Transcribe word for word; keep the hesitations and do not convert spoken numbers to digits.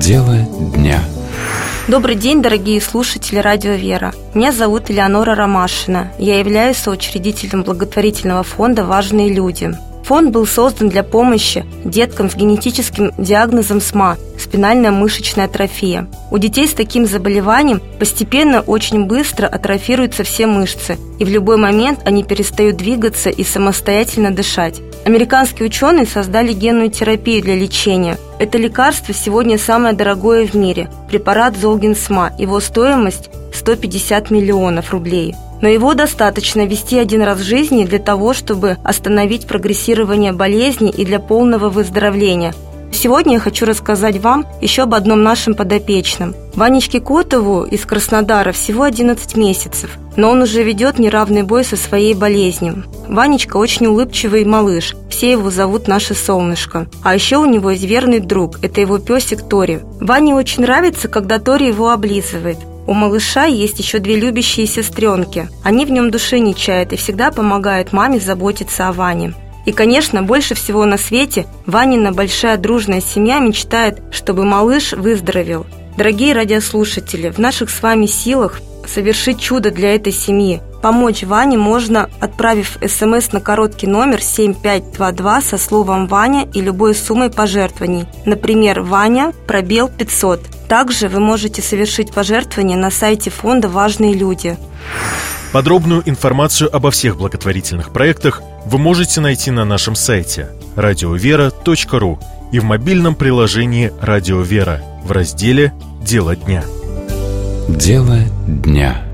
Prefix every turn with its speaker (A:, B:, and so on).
A: Дело дня.
B: Добрый день, дорогие слушатели Радио Вера. Меня зовут Элеонора Ромашина. Я являюсь соучредителем благотворительного фонда «Важные люди». Фонд был создан для помощи деткам с генетическим диагнозом СМА – спинальная мышечная атрофия. У детей с таким заболеванием постепенно очень быстро атрофируются все мышцы, и в любой момент они перестают двигаться и самостоятельно дышать. Американские ученые создали генную терапию для лечения. Это лекарство сегодня самое дорогое в мире – препарат Золгенсма. Его стоимость – сто пятьдесят миллионов рублей. Но его достаточно ввести один раз в жизни для того, чтобы остановить прогрессирование болезни и для полного выздоровления. Сегодня я хочу рассказать вам еще об одном нашем подопечном. Ванечке Котову из Краснодара всего одиннадцать месяцев, но он уже ведет неравный бой со своей болезнью. Ванечка очень улыбчивый малыш, все его зовут наше солнышко. А еще у него есть верный друг, это его песик Тори. Ване очень нравится, когда Тори его облизывает. У малыша есть еще две любящие сестренки. Они в нем души не чают и всегда помогают маме заботиться о Ване. И, конечно, больше всего на свете Ванина большая дружная семья мечтает, чтобы малыш выздоровел. Дорогие радиослушатели, в наших с вами силах совершить чудо для этой семьи. Помочь Ване можно, отправив смс на короткий номер семь пять два два со словом «Ваня» и любой суммой пожертвований. Например, «Ваня, пробел пятьсот». Также вы можете совершить пожертвование на сайте фонда «Важные люди».
C: Подробную информацию обо всех благотворительных проектах вы можете найти на нашем сайте радиовера точка ру и в мобильном приложении «Радио Вера» в разделе «Дело дня».
A: Дело дня.